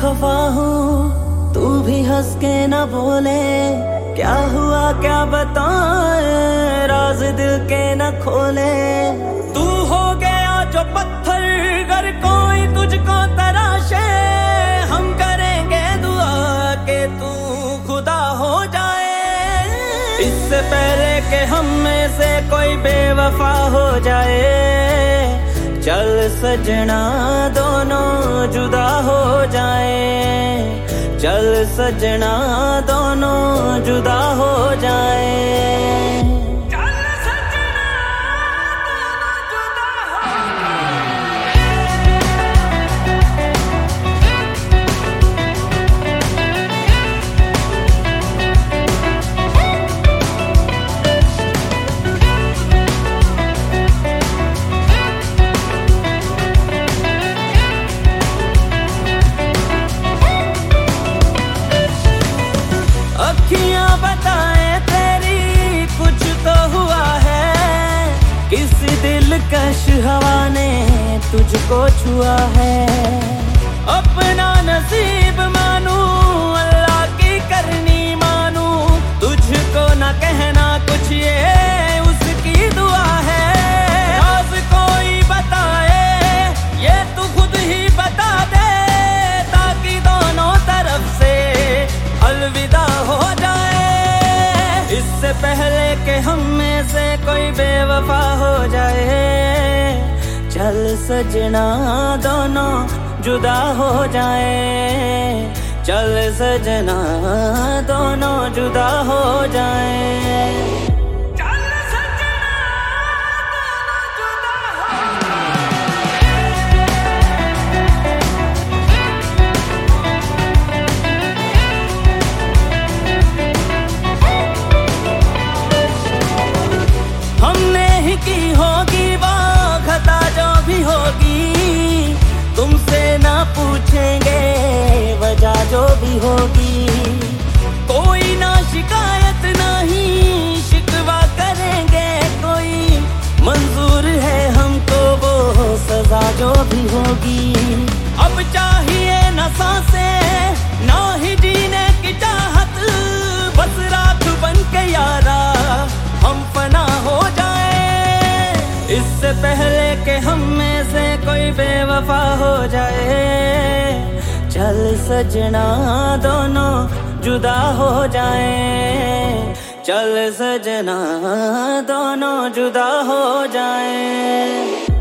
खफा हूँ तू भी हंस के न बोले, क्या हुआ क्या बताए राज दिल के न खोले। तू हो गया जो पत्थर अगर कोई तुझको तराशे, हम करेंगे दुआ के तू खुदा हो जाए। इससे पहले कि हम में से कोई बेवफा हो जाए, चल सजना दोनों जुदा हो जाए, चल सजना दोनों जुदा हो जाए। अखियां बताए तेरी कुछ तो हुआ है, किसी दिलकश हवा ने तुझको छुआ है। अपना नसीब मानू अल्लाह की करनी मानू, तुझको न कहना कुछ ये उसकी दुआ है। राज कोई बताए ये तू खुद ही बता दे, ताकि दोनों तरफ से अलविदा हो जाए। इससे पहले कि हम में से कोई बेवफा हो जाए, चल सजना दोनों जुदा हो जाए, चल सजना दोनों जुदा हो जाए। की होगी वो खता जो भी होगी, तुमसे ना पूछेंगे वजह जो भी होगी। कोई ना शिकायत ना ही शिकवा करेंगे कोई, मंजूर है हमको वो सजा जो भी होगी। अब चाहिए न सांसें ना ही जीने की चाहत, बस राख बन के यारा हम फना हो जाए। इससे पहले कि हम में से कोई बेवफा हो जाए, चल सजना दोनों जुदा हो जाए, चल सजना दोनों जुदा हो जाए।